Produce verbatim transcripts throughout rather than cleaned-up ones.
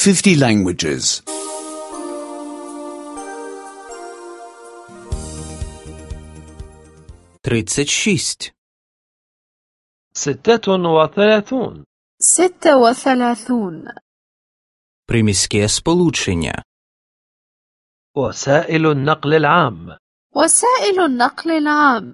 fifty languages. тридцять шість. ستة وثلاثون. ستة وثلاثون. Приміське сполучення. وسائل النقل العام. وسائل النقل العام.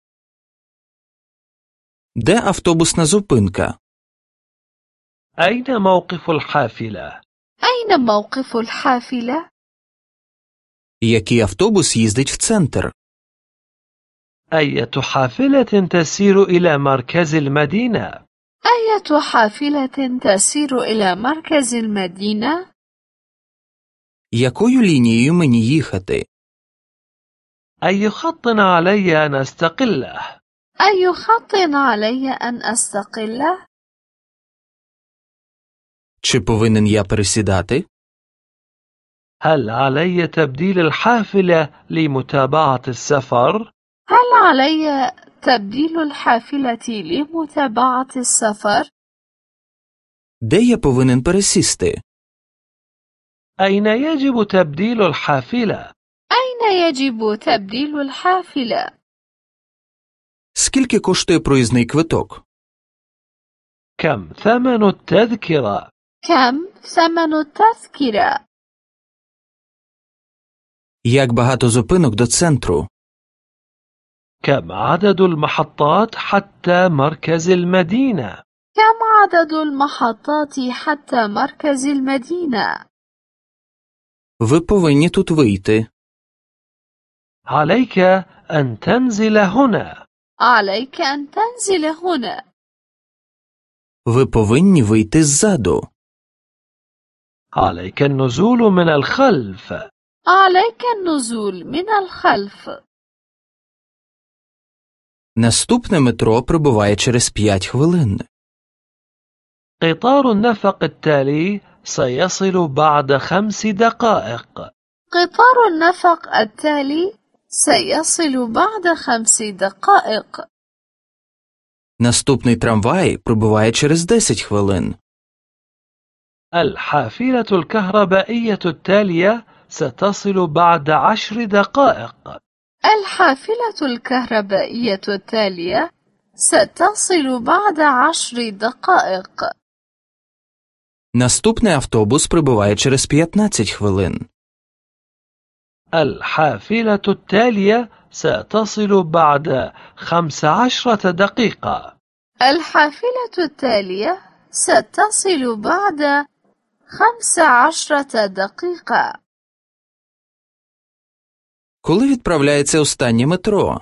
Де автобусна зупинка? أين موقف الحافلة؟ أين موقف الحافلة؟ Який автобус їздить в центр? أية حافلة تسير إلى مركز المدينة؟ أية حافلة تسير إلى مركز المدينة؟ Якою лінією мені їхати? أي خط علي أن أستقله؟ أي خط علي أن أستقله؟ Чи повинен я пересідати? هل علي تبديل الحافلة لمتابعة السفر؟ هل علي تبديل الحافلة لمتابعة السفر؟ Де я повинен пересісти? أين يجب تبديل الحافلة؟ أين يجب تبديل الحافلة؟ Скільки коштує проїзний квиток? كم ثمن التذكرة؟ كم ثمن التذكرة؟ Як багато зупинок до центру? كم عدد المحطات حتى مركز المدينة؟ كم عدد المحطات حتى مركز المدينة؟ Ви повинні тут вийти. عليك أن تنزل هنا. عليك أن تنزل هنا. Ви повинні вийти ззаду. عليك النزول من الخلف. عليك النزول من الخلف. Наступне метро прибуває через п'ять хвилин. قطار النفق التالي سيصل بعد خمس دقائق. قطار النفق التالي سيصل بعد خمس دقائق. Наступний трамвай прибуває через десять хвилин. الحافلة الكهربائية التالية ستصل بعد عشر دقائق. الحافلة الكهربائية التالية ستصل بعد عشر دقائق. Наступний автобус прибуває через п'ятнадцять хвилин. الحافلة التالية ستصل بعد خمس عشرة دقيقة. الحافلة التالية ستصل بعد خمس عشرة دقيقة. Коли відправляється останнє метро?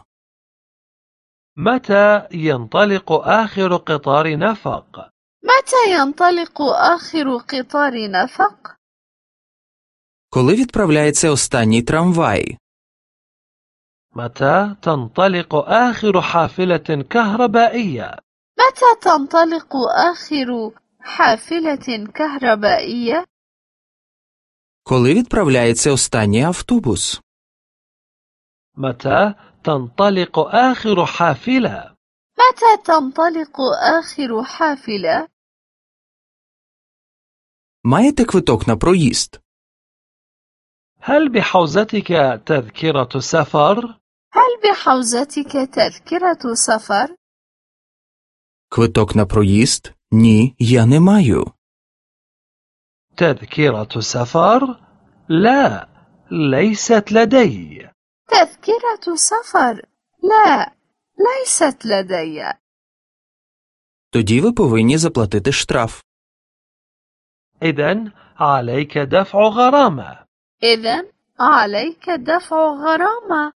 متى ينطلق آخر قطار نفق؟ متى ينطلق آخر قطار نفق؟ Коли відправляється останній трамвай? متى تنطلق آخر حافلة كهربائية؟ متى تنطلق آخر حافلة كهربائية؟ Коли відправляється останній автобус? متى تنطلق آخر حافلة؟ متى تنطلق آخر حافلة؟ Маєте квиток на проїзд? هل بحوزتك تذكرة سفر؟ هل بحوزتك تذكرة سفر؟ Квиток на проїзд? Ні, я не маю. تذكرة سفر؟ لا، ليست لدي. تذكرة سفر؟ لا، ليست لدي. Тоді ви повинні заплатити штраф. إذن عليك دفع غرامة. إذن عليك دفع غرامة.